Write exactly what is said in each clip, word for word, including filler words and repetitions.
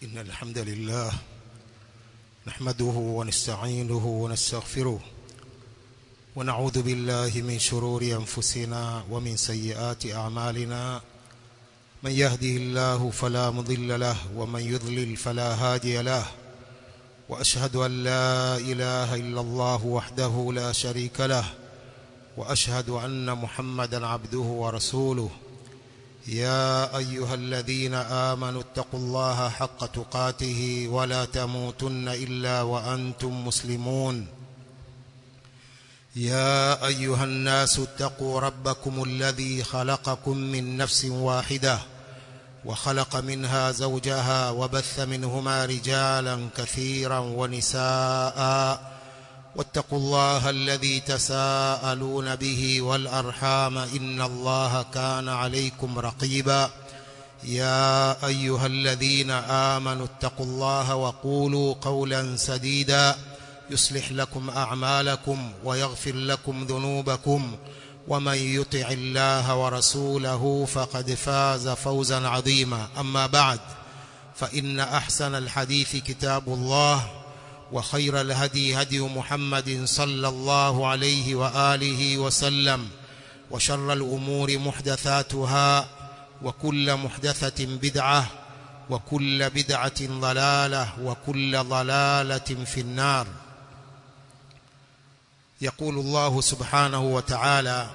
إن الحمد لله نحمده ونستعينه ونستغفره ونعوذ بالله من شرور أنفسنا ومن سيئات أعمالنا من يهده الله فلا مضل له ومن يضلل فلا هادي له وأشهد أن لا إله إلا الله وحده لا شريك له وأشهد أن محمدا عبده ورسوله يا أيها الذين آمنوا اتقوا الله حق تقاته ولا تموتن إلا وأنتم مسلمون يا أيها الناس اتقوا ربكم الذي خلقكم من نفس واحدة وخلق منها زوجها وبث منهما رجالا كثيرا ونساء واتقوا الله الذي تساءلون به والأرحام إن الله كان عليكم رقيبا يا أيها الذين آمنوا اتقوا الله وقولوا قولا سديدا يصلح لكم أعمالكم ويغفر لكم ذنوبكم ومن يطع الله ورسوله فقد فاز فوزا عظيما أما بعد فإن أحسن الحديث كتاب الله وخير الهدي هدي محمد صلى الله عليه وآله وسلم وشر الأمور محدثاتها وكل محدثة بدعة وكل بدعة ضلالة وكل ضلالة في النار. يقول الله سبحانه وتعالى: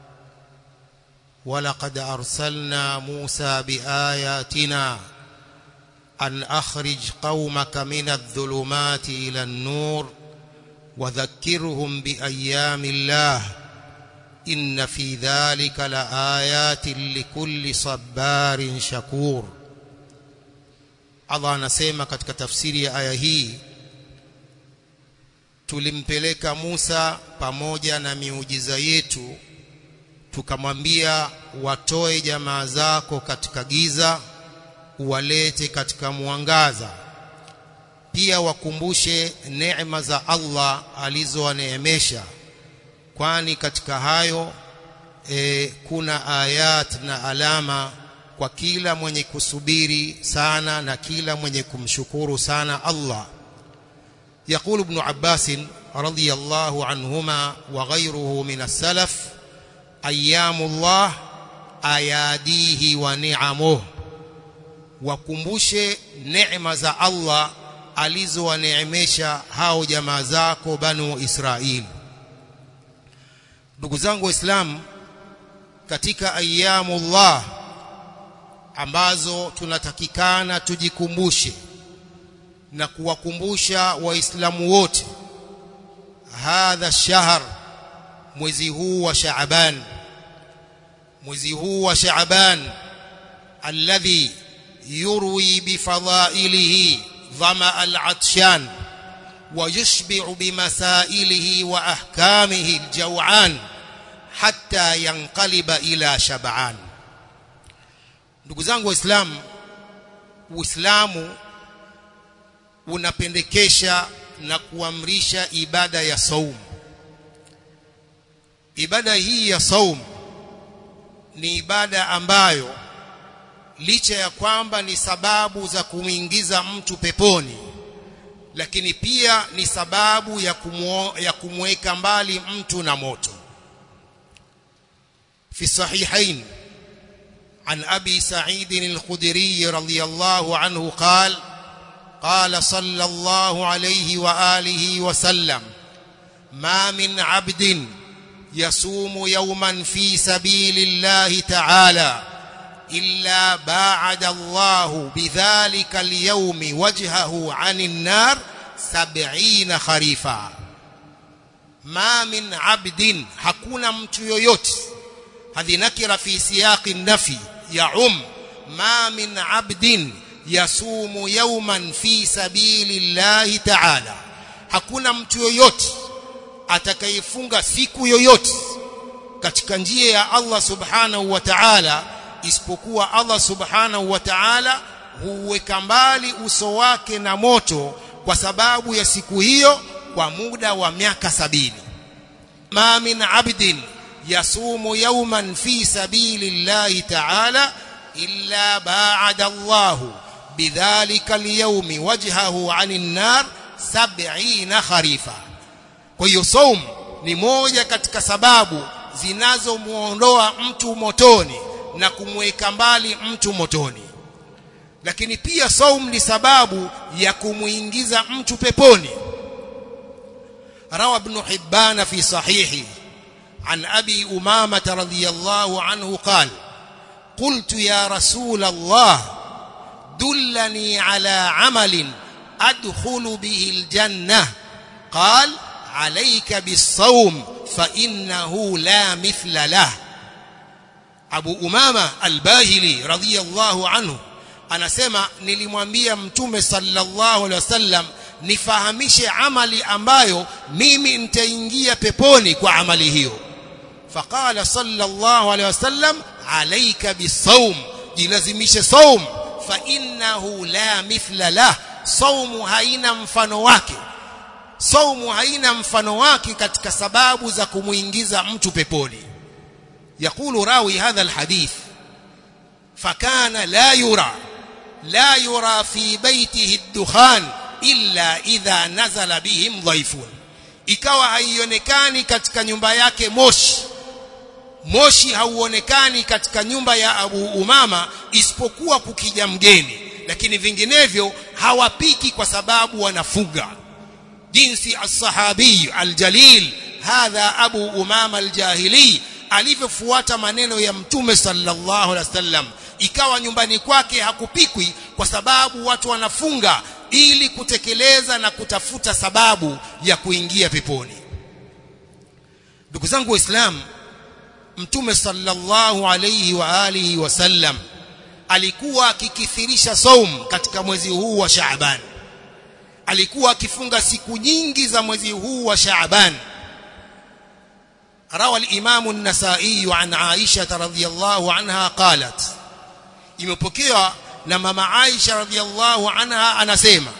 ولقد أرسلنا موسى بآياتنا أن أخرج قومك من الظلمات إلى النور وذكرهم بأيام الله إن في ذلك لآيات لكل صبار شكور. Allah anasema katika tafsiri ya aya hii, tulimpeleka Musa pamoja na miujiza yetu, tukamwambia watoe jamaa zako katika giza uwalete katika mwangaza, pia wakumbushe neema za Allah alizowaneemesha, kwani katika hayo e, kuna ayat na alama kwa kila mwenye kusubiri sana na kila mwenye kumshukuru sana Allah. يقول ابن عباس رضي الله عنهما وغيره من السلف: أيام الله أياديه ونعمه. Wakumbushe neema za Allah alizowaneemesha hao jamaa zako Banu Israili. Ndugu zangu Waislamu, katika ayyamullah ambazo tunatakikana tujikumbushe na kuwakumbusha Waislamu wote, hadha shahr, mwezi huu wa Shaaban, mwezi huu wa Shaaban alladhi يروي بفضائله ظمأ العطشان ويشبع بمسائله وأحكامه الجوعان حتى ينقلب إلى شبعان. Ndugu zangu Waislamu, Uislamu unapendekesha na kuamrisha ibada ya saum. Ibada hii ya saum ni ibada ambayo licha ya kwamba ni sababu za kumuingiza mtu peponi, lakini pia ni sababu ya kumuo, ya kumweka mbali mtu na moto. في الصحيحين عن أبي سعيد الخدري رضي الله عنه قال: قال صلى الله عليه وآله وسلم: ما من عبد يصوم يوما في سبيل الله تعالى إلا باعد الله بذلك اليوم وجهه عن النار سبعين خريفا. ما من عبد، hakuna mtu yoyote. Hadhi nakira fi siyaqi nafi yaum. Ma min abdin yasumu yawman fi sabilillahi ta'ala, hakuna mtu yoyote atakayefunga siku yoyote katika njia ya Allah subhanahu wa ta'ala, isipokuwa Allah subhanahu wa ta'ala huweka mbali uso wake na moto kwa sababu ya siku hiyo kwa muda wa miaka sabini. Ma min abdin yasumu yawman fi sabilillahi ta'ala illa ba'ada Allahu bidhalika al-yawmi wajhahu 'anil nar sab'ina kharifa. Kwa hiyo saum ni moja katika sababu zinazomuondoa mtu motoni na kumweka mbali mtu motoni. Lakini pia saum ni sababu ya kumuingiza mtu peponi. Rawa ibn Hibban fi sahihi an Abi Umama radhiyallahu anhu qala qultu ya Rasul Allah dullani ala amalin adkhulu bihi al-jannah qala alayka bis-sawm fa innahu la mithla lah. Abu Umama al-Bahili radhiyallahu anhu anasema nilimwambia Mtume sallallahu alaihi wasallam nifahamishe amali ambayo mimi nitaingia peponi kwa amali hiyo. Faqala sallallahu alaihi wasallam alayka bis-sawm, jilazimishe saum, fa innahu la mithla lah, saumu haina mfano wake. Saumu haina mfano wake katika sababu za kumuingiza mtu peponi. Yakulu rawi hadha alhadith fakana la yura la yura fi baytihi ad-dukhan illa idha nazala bihim dhaifun, ikawa haionekani katika nyumba yake moshi. Moshi hauonekani katika nyumba ya Abu Umama isipokuwa kukija mgeni, lakini vinginevyo hawapiki kwa sababu wanafuga. Jinsi as-sahabi al-jalil hadha Abu Umama al-Jahili alivyofuata maneno ya Mtume sallallahu alaihi wasallam, ikawa nyumbani kwake hakupikwi kwa sababu watu wanafunga, ili kutekeleza na kutafuta sababu ya kuingia peponi. Ndugu zangu Waislamu, Mtume sallallahu alayhi wa alihi wasallam alikuwa akikithirisha saum katika mwezi huu wa Shaaban. Alikuwa akifunga siku nyingi za mwezi huu wa Shaaban. Rawa al-Imam an-Nasa'i an Aisha radhiyallahu anha qalat, imepokewa na mama Aisha radhiyallahu anha anasema,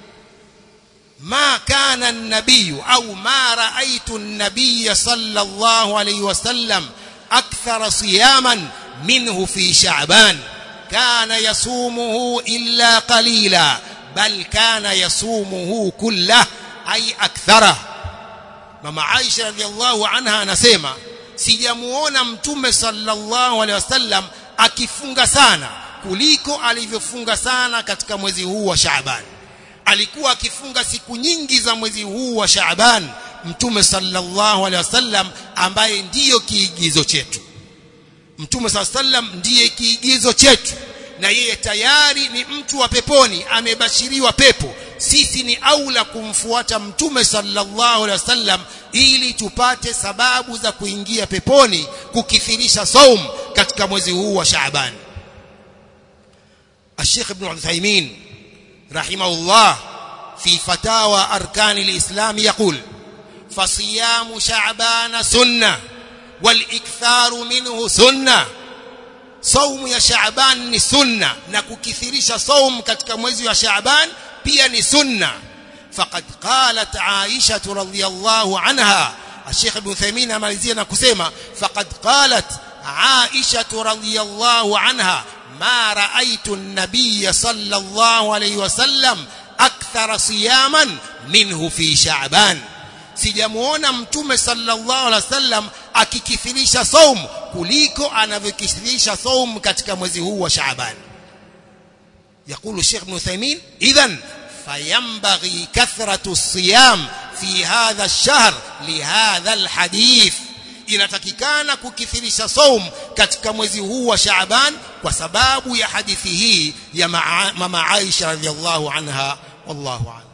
ma kana an-nabiy au ma ra'aytu an-nabiy sallallahu alayhi wasallam akthara siyaman minhu fi Sha'ban kana yasumuhu illa qalila bal kana yasumuhu kullah ay akthara. Mama Aisha radhiallahu anha anasema sijamuona Mtume sallallahu alaihi wasallam akifunga sana kuliko alivyofunga sana katika mwezi huu wa Shaaban. Alikuwa akifunga siku nyingi za mwezi huu wa Shaaban Mtume sallallahu alaihi wasallam, ambaye ndiyo kiigizo chetu. Mtume sallallahu alaihi wasallam ndiye kiigizo chetu, na yeye tayari ni mtu wa peponi, amebashiriwa pepo. Sisi ni aula kumfuata Mtume sallallahu alaihi wasallam ili tupate sababu za kuingia peponi, kukithirisha saum katika mwezi huu wa Shaaban. Sheikh Ibn Uthaymeen rahimahullah fi fatawa arkan al-islam yaqul فصيام شعبان سنة والإكثار منه سنة. صوم يا شعبان ni sunna, na kukithirisha saum katika mwezi wa Shaaban pia ni sunna. Faqad qalat Aisha radhiyallahu anha, Sheikh Ibn Uthaymeen amalizia na kusema faqad qalat Aisha radhiyallahu anha ma ra'aytu an-nabiy sallallahu alayhi wasallam akthara siyaman minhu fi Sha'ban, sijamuona Mtume sallallahu alaihi wasallam akikithirisha saum kuliko anavyokithirisha saum katika mwezi huu wa Shaaban. Yakulu Sheikh Ibn Uthaymeen, idhan fayambaghi kathratu siyam fi hadha ash-shahr li hadha al-hadith, inatakikana kukithirisha saum katika mwezi huu wa Shaaban kwa sababu ya hadithi hii ya mama Aisha radhiyallahu anha. Wallahu a'lam.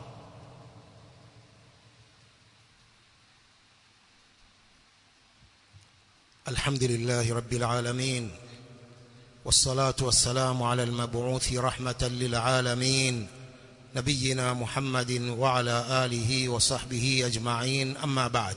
الحمد لله رب العالمين والصلاة والسلام على المبعوث رحمة للعالمين نبينا محمد وعلى آله وصحبه أجمعين. أما بعد،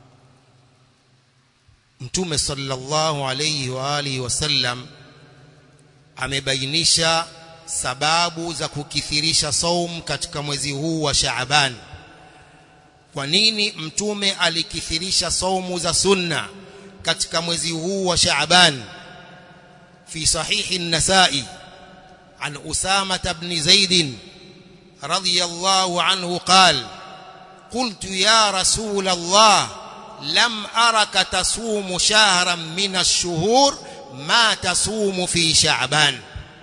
Mtume sallallahu alayhi wa alihi wasallam amebainisha sababu za kukithirisha saum katika mwezi huu wa Shaaban. Kwa nini Mtume alikithirisha saumu za sunna katika mwezi huu wa Shaaban? Fi sahihi an-Nasa'i عن أسامة بن زيد رضي الله عنه قال قلت يا رسول الله لم أرك تصوم شهرا من الشهور ما تصوم في شعبان.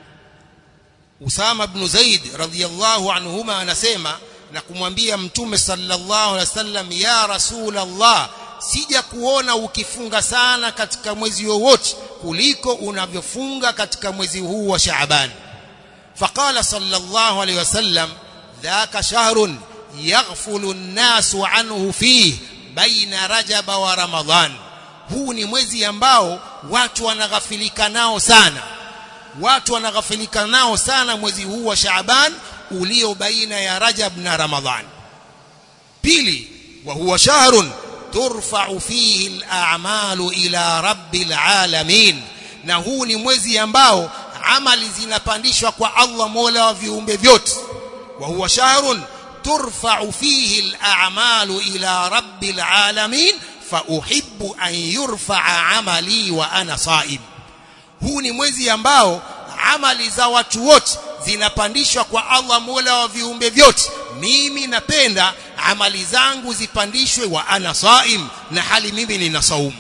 Usama ibn Zaid radhiyallahu anhuma anasema na kumwambia Mtume sallallahu alaihi wasallam, ya Rasulullah, sija kuona ukifunga sana katika mwezi wowote kuliko unavyofunga katika mwezi huu wa Shaaban. Faqala sallallahu alaihi wasallam, dhaka shahrun yaghfulu an-nasu anhu fihi baina Rajab wa Ramadhan. Huu ni mwezi ambao watu wanaghafilika nao sana. Watu wanaghafilika nao sana mwezi huu wa Shaaban ulio baina ya Rajab na Ramadhan. Pili, wa huwa shahrun turfa'u fihi al-a'malu ila rabbil alamin. Na huu ni mwezi ambao amali zinapandishwa kwa Allah Mola wa viumbe vyote. Wa huwa shahrun turfa'u fihi al-a'malu ila rabbil alamin fa uhibbu an yurfa'a amali wa ana sa'im. Huu ni mwezi ambao amali za watu wote zinapandishwa kwa Allah Mola wa viumbe vyote. Mimi napenda amali zangu zipandishwe wa ana saim, na hali mimi nina saumu.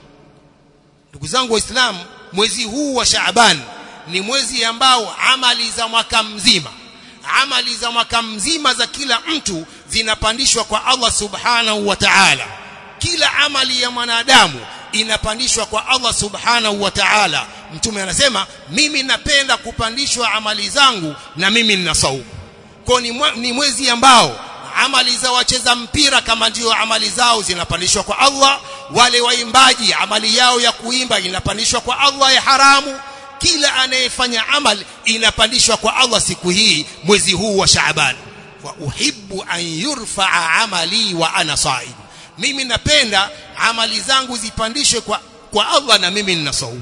Ndugu zangu Waislamu, mwezi huu wa Shaaban ni mwezi ambao amali za mwaka mzima, amali za mwaka mzima za kila mtu zinapandishwa kwa Allah subhanahu wa ta'ala. Kila amali ya mwanadamu inapandishwa kwa Allah subhanahu wa ta'ala. Mtume anasema, mimi napenda kupandishwa amali zangu na mimi nina saumu. Kwa ni mwezi ambao amali za wacheza mpira kama ndio amali zao zinapandishwa kwa Allah, wale waimbaji amali yao ya kuimba inapandishwa kwa Allah ya haramu. Kila anayefanya amali inapandishwa kwa Allah siku hii, mwezi huu wa Shaaban. Wa uhibbu an yurfa'a amali wa ana sa'im. Mimi napenda amali zangu zipandishwe kwa, kwa Allah na mimi nina saumu.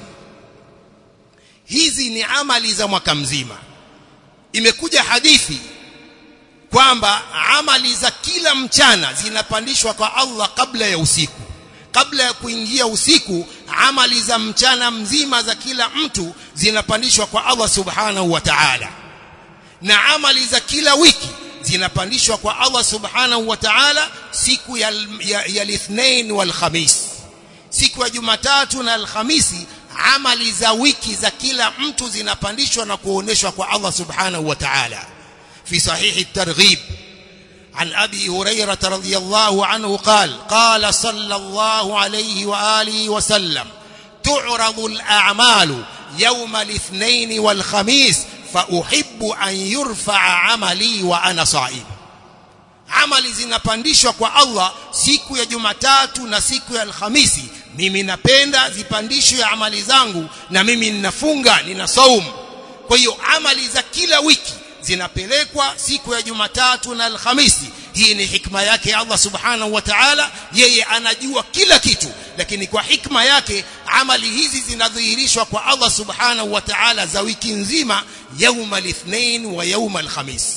Hizi ni amali za mwaka mzima. Imekuja hadithi kwamba amali za kila mchana zinapandishwa kwa Allah kabla ya usiku. Kabla ya kuingia usiku, amali za mchana mzima za kila mtu zinapandishwa kwa Allah subhanahu wa ta'ala. Na amali za kila wiki zinapandishwa kwa Allah subhanahu wa ta'ala siku ya al-Ithnain wal Khamis. Siku ya Jumatatu na Alhamisi, amali za wiki za kila mtu zinapandishwa na kuoneshwa kwa Allah subhanahu wa ta'ala. في صحيح الترغيب عن أبي هريرة رضي الله عنه قال قال صلى الله عليه وآله وسلم تعرض الأعمال يوم الاثنين والخميس فأحب أن يرفع عملي وأنا صائم. Amali zinapandishwa kwa Allah siku ya Jumatatu na siku ya Alhamisi. Mimi napenda zipandishwe amali zangu na mimi ninafunga, nina saumu. Kwa hiyo amali za kila wiki zinapelekwa siku ya Jumatatu na Alhamisi. Hii ni hikma yake Allah subhanahu wa ta'ala. Yeye anajua kila kitu, lakini kwa hikma yake amali hizi zinadhihirishwa kwa Allah subhanahu wa ta'ala za wiki nzima, yauma al-Ithnain wa yauma al-Khamis.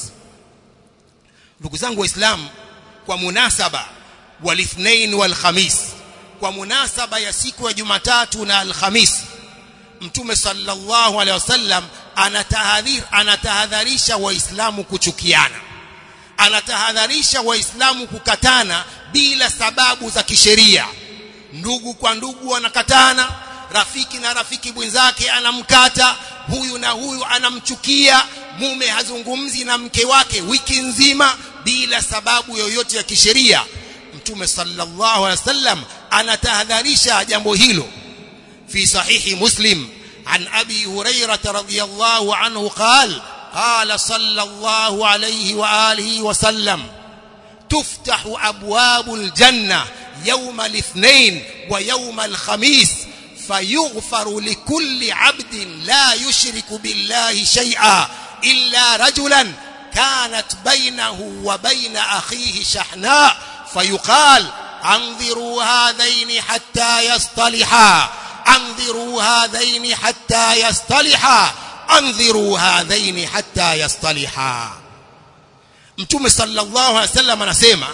Ndugu zangu Waislamu, kwa munasaba wal-Ithnain wal-Khamis, kwa munasaba ya siku ya Jumatatu na Alhamisi, Mtume sallallahu alaihi wasallam anatahadhir anatahadharisha waislamu kuchukiana. Anatahadharisha waislamu kukatana bila sababu za kisheria. Ndugu kwa ndugu wanakatana, rafiki na rafiki mwenzake anamkata, huyu na huyu anamchukia, mume hazungumzi na mke wake wiki nzima bila sababu yoyote ya kisheria. Mtume sallallahu alaihi wasallam anatahadharisha jambo hilo. في صحيح مسلم عن أبي هريرة رضي الله عنه قال قال صلى الله عليه وآله وسلم تفتح أبواب الجنة يوم الاثنين ويوم الخميس فيغفر لكل عبد لا يشرك بالله شيئا إلا رجلا كانت بينه وبين أخيه شحناء فيقال انظروا هذين حتى يصطلحا انظروا هذين حتى يصطلحا انظروا هذين حتى يصطلحا. Mtume sallallahu alaihi wasallam anasema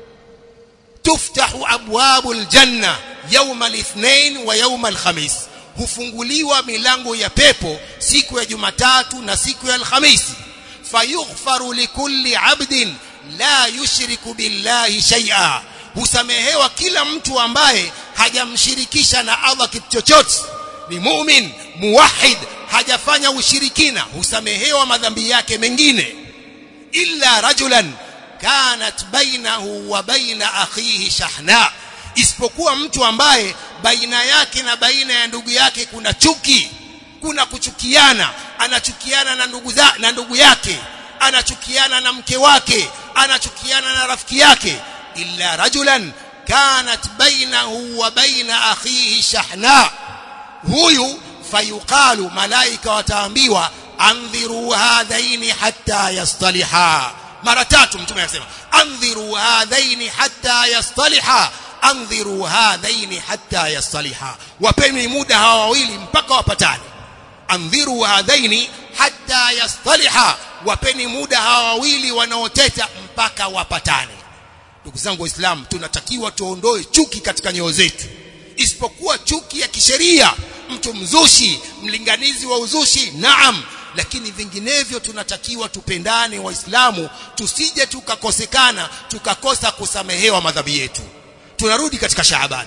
tuftahu abwabul janna yawm al-ithnain wa yawm al-khamis, hufunguliwa milango ya pepo siku ya Jumatatu na siku ya Alhamisi. Fayughfaru likulli abdin la yushriku billahi shay'a, husamehewa kila mtu ambaye hajamshirikisha na Allah kitu chochote, ni mu'min muwahhid, hajafanya ushirikina, husamehewa madhambi yake mengine. Illa rajulan kanat bainahu wa baina akhihi shahna, isipokuwa mtu ambaye baina yake na baina ya ndugu yake kuna chuki, kuna kuchukiana, anachukiana na ndugu za, na ndugu yake, anachukiana na mke wake, anachukiana na rafiki yake. Illa rajulan kanat bainahu wa baina akhihi shahna, huyu fayuqalu, malaika wataambiwa andhiru hadhaini hatta yastaliha. Mara tatu mtume anasema andhiru hadhaini hatta yastaliha, andhiru hadhaini hatta yastaliha, wapeni muda hawa wawili mpaka wapatane. Andhiru hadhaini hatta yastaliha, wapeni muda hawa wawili wanaoteta mpaka wapatane. Ndugu zangu Waislamu, tunatakiwa tuondoe chuki katika nyoyo zetu, isipokuwa chuki ya kisheria, mtu mzushi, mlinganizi wa uzushi, naam, lakini vinginevyo tunatakiwa tupendane Waislamu, tusije tukakosekana tukakosa kusamehewa madhambi yetu. Tunarudi katika Shaaban.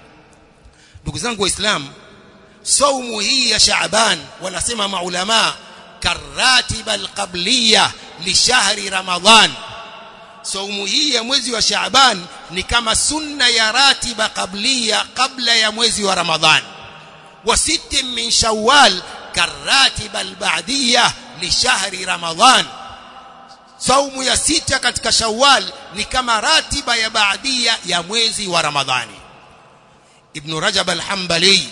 Ndugu zangu Waislamu, saumu hii ya Shaaban wanasema maulama karatiba alqabliya li shahri Ramadhan. Saumu hii ya mwezi wa Shaaban ni kama sunna ya ratiba qabliya kabla ya mwezi wa Ramadhan. Wa sittin min Shawwal karatiba alba'diyya li shahri Ramadhan. Saumu ya sita katika Shawwal ni kama ratiba ya baadia ya mwezi wa Ramadhani. Ibn Rajab al-Hanbali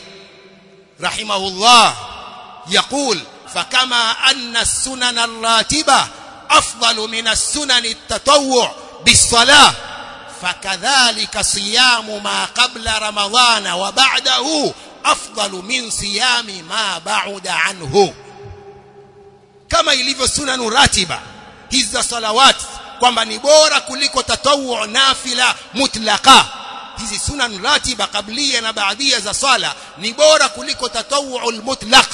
rahimahullah يقول فكما أن السنن الراتبة أفضل من السنن التطوع بالصلاة فكذلك صيام ما قبل رمضان وبعده أفضل من صيام ما بعد عنه. كما ilivyo sunanu ratiba hizi salawat kwamba ni bora kuliko tatawwu nafila mutlaqa, hizi sunan ratiba qabliya na baadia za sala ni bora kuliko tatawwu almutlaq.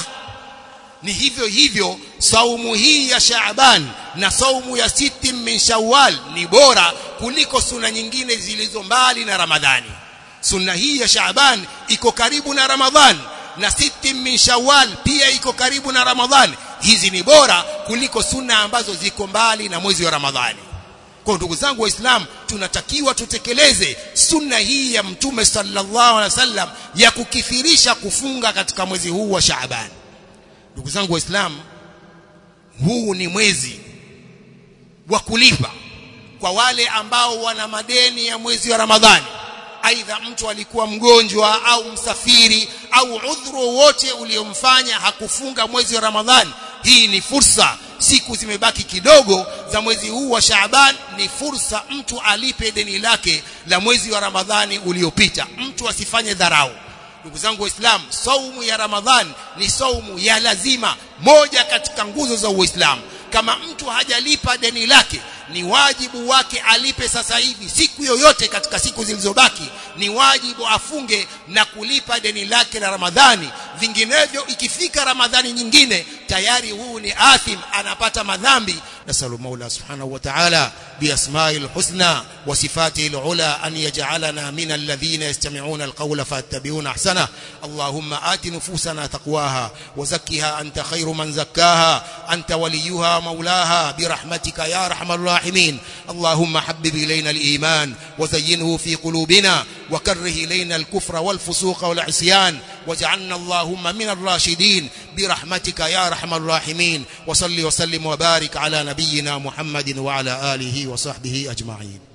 Ni hivyo hivyo saumu hii ya Shaaban na saumu ya sittin min Shawwal ni bora kuliko sunna nyingine zilizo mbali na Ramadhani. Sunna hii ya Shaaban iko karibu na Ramadhan, na sittin min Shawwal pia iko karibu na Ramadhan. Hizi ni bora kuliko sunna ambazo ziko mbali na mwezi wa Ramadhani. Kwa ndugu zangu Waislamu, tunatakiwa tutekeleze sunna hii ya Mtume sallallahu alaihi wasallam ya kukithirisha kufunga katika mwezi huu wa Shaaban. Ndugu zangu Waislamu, huu ni mwezi wa kulipa kwa wale ambao wana madeni ya mwezi wa Ramadhani. Aidha mtu alikuwa mgonjwa au msafiri au udhuru wote uliomfanya hakufunga mwezi wa Ramadhani, hii ni fursa. Siku zimebaki kidogo za mwezi huu wa Shaaban, ni fursa mtu alipe deni lake la mwezi wa Ramadhani uliopita. Mtu asifanye dharau. Ndugu zangu Waislamu, saumu ya Ramadhani ni saumu ya lazima, moja katika nguzo za Uislamu. Kama mtu hajalipa deni lake, ni wajibu wake alipe sasa hivi. Siku yoyote katika siku zilizobaki ni wajibu afunge na kulipa deni lake la Ramadhani. Vinginevyo ikifika Ramadhani nyingine tayari huu ni athim, anapata madhambi. Nasallu Mola subhanahu wa ta'ala bi asma'il husna wa sifatil ula an yaj'alana min alladhina yastami'una alqawla fayattabi'una ahsana. Allahumma ati nufusana taqwaha wa zakkiha anta khayru man zakkaha anta waliyuha maulaha bi rahmatika ya arhamar rahimin. Allahumma habbib ilayna al-iman wa zayyinhu fi qulubina wa karrih ilayna al-kufra wal fusuqa wal 'isyan waj'alna Allahumma min ar-rashidin bi rahmatika ya arhamar rahimin. Wa salli wa sallim wa barik ala nabiyyina Muhammadin wa ala alihi wa sahbihi ajma'in.